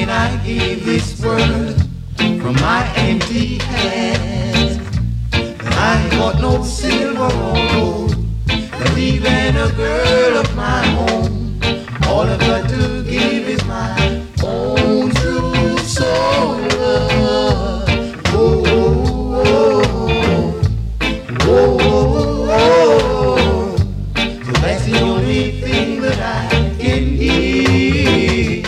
I give this world from my empty hands. And I ain't got no silver or gold, but even a girl of my own. All I've got to give is my own true soul love. Oh, oh, oh, oh, oh, oh. So that's the only thing that I can give.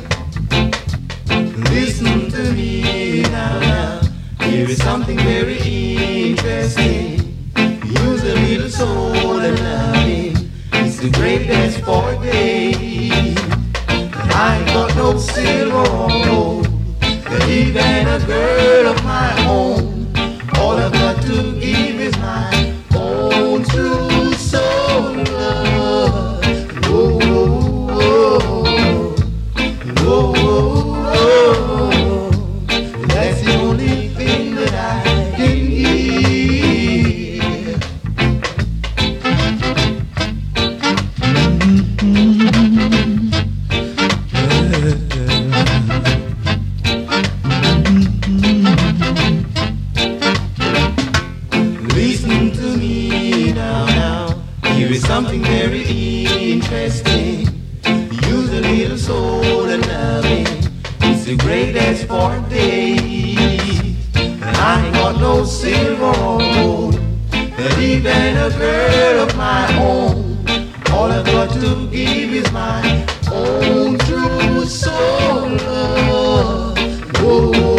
Listen to me now. Here is something very interesting. Use a little soul and loving. It's the greatest for days. I ain't got no silver or gold, but even a girl of my own. All I've got to give is my own true soul love. Oh, oh, oh, oh, oh, oh. That's the only thing that I can give. Listen to me now. Here is something very interesting. Use a little soul and loving. It's the greatest for days. And I ain't got no silver or gold, but even a girl of my own. All I've got to give is my own true soul love. Oh,